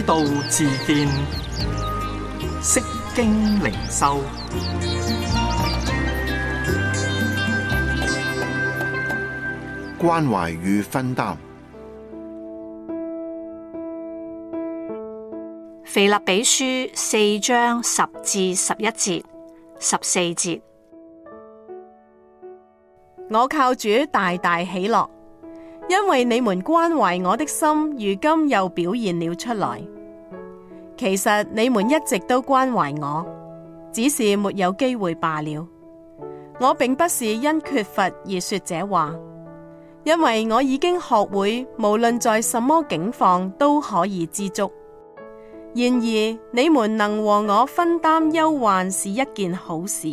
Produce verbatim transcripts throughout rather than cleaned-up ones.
道自見，釋經靈修， 關懷與分擔。 腓立比書四章十至十一節、十四節， 我靠主大大喜樂，因為你們關懷我的心，如今又表現了出來。其實你們一直都關懷我，只是沒有機會罷了。我並不是因缺乏而說這話，因為我已經學會無論在什麼境況都可以知足。然而你們能和我分擔憂患是一件好事。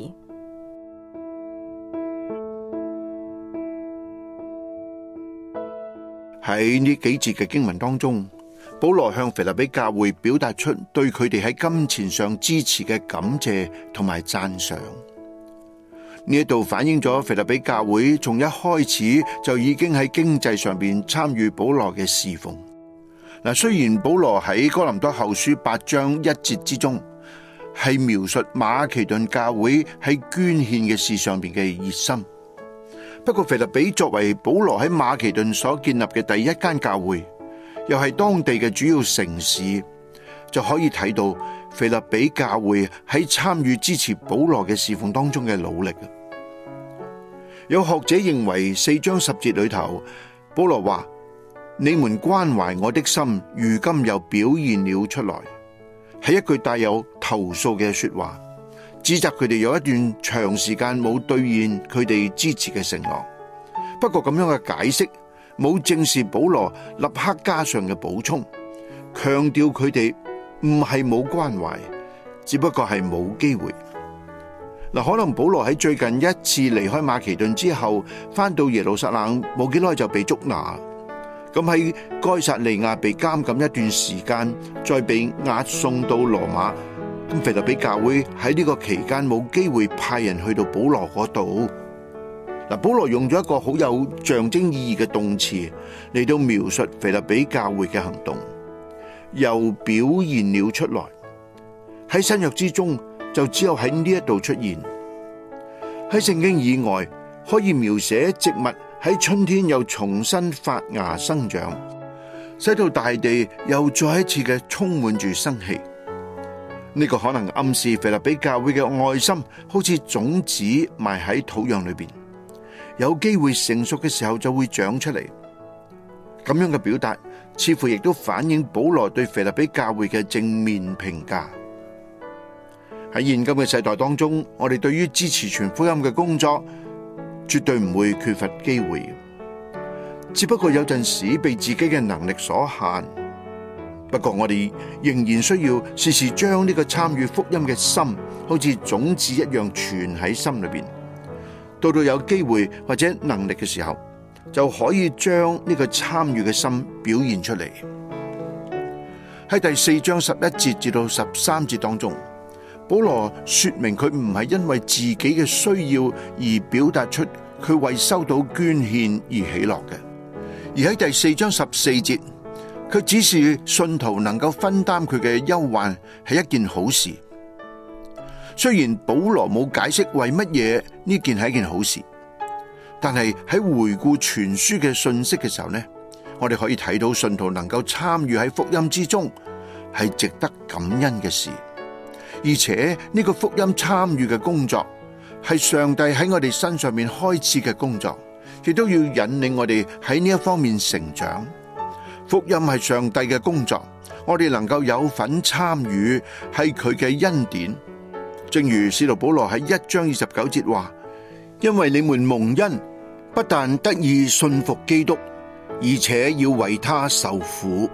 喺呢幾節嘅經文當中，保羅向腓立比教會表達出對佢哋喺金錢上支持嘅感謝同埋讚賞。呢一度反映咗腓立比教會從一開始就已經喺經濟上邊參與保羅嘅侍奉。嗱，雖然保羅喺哥林多後書八章一節之中係描述馬其頓教會喺捐獻嘅事上邊嘅熱心，不過腓立比作為保羅喺馬其頓所建立嘅第一間教會，又係當地嘅主要城市，就可以睇到腓立比教會喺參與支持保羅嘅侍奉當中嘅努力。有學者認為四章十節裏頭，保羅話：你們關懷我的心，如今又表現了出來，係一句帶有投訴嘅說話，指責佢哋有一段長時間冇兌現佢哋支持嘅承諾。不過咁樣嘅解釋冇正視保羅立刻加上嘅補充，強調佢哋唔係冇關懷，只不過係冇機會。嗱，可能保羅喺最近一次離開馬其頓之後，翻到耶路撒冷冇幾耐就被捉拿。咁喺該撒利亞被監禁一段時間，再被押送到羅馬。咁腓立比教會喺呢個期間冇機會派人去到保羅嗰度。嗱，保羅用咗一個好有象徵意義嘅動詞嚟到描述腓立比教會嘅行動，又表現了出來。喺新約之中，就只有喺呢一度出現。喺聖經以外，可以描寫植物喺春天又重新發芽生長，使到大地又再一次嘅充滿住生氣。呢個可能暗示腓立比教會嘅愛心好似種子埋喺土壤裏邊，有機會成熟嘅時候就會長出嚟。咁樣嘅表達似乎亦都反映保羅對腓立比教會嘅正面評價。喺現今嘅世代當中，我哋對於支持傳福音嘅工作絕對唔會缺乏機會，只不過有陣時被自己嘅能力所限。不過我哋仍然需要時時將呢個參與福音嘅心，好似種子一樣存喺心裏邊。到到有機會或者能力嘅時候，就可以將呢個參與嘅心表現出嚟。喺第四章十一節至到十三節當中，保羅說明佢唔係因為自己嘅需要而表達出佢為收到捐獻而喜樂嘅，而喺第四章十四節，佢指示信徒能夠分擔佢嘅憂患係一件好事。雖然保羅冇解釋為乜嘢呢件係一件好事，但係喺回顧全書嘅信息嘅時候呢，我哋可以睇到信徒能夠參與喺福音之中係值得感恩嘅事。而且呢個福音參與嘅工作係上帝喺我哋身上面開始嘅工作，亦都要引領我哋喺呢一方面成長。福音係上帝嘅工作，我哋能夠有份參與係佢嘅恩典。正如使徒保羅喺一章二十九節話：因為你們蒙恩，不但得以信服基督，而且要為他受苦。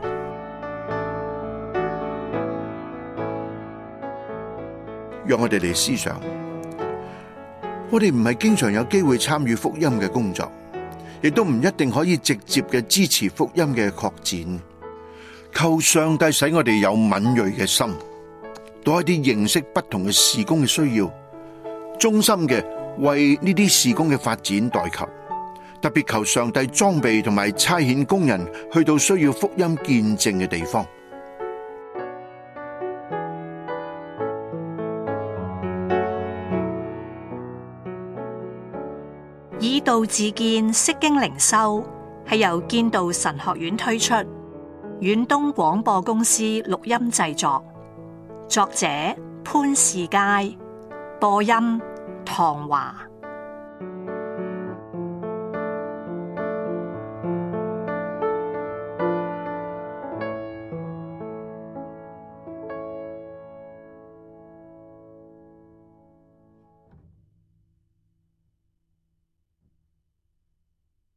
讓我哋嚟思想，我哋唔係經常有機會參與福音嘅工作，亦都唔一定可以直接嘅支持福音嘅擴展。求上帝使我哋有敏銳嘅心，多一啲認識不同嘅事工嘅需要，衷心嘅為呢啲事工嘅發展代求。特別求上帝裝備同埋差遣工人去到需要福音見證嘅地方。 以道自見釋經靈修係由建道神學院推出，遠東廣播公司錄音製作，作者潘士佳，播音唐華。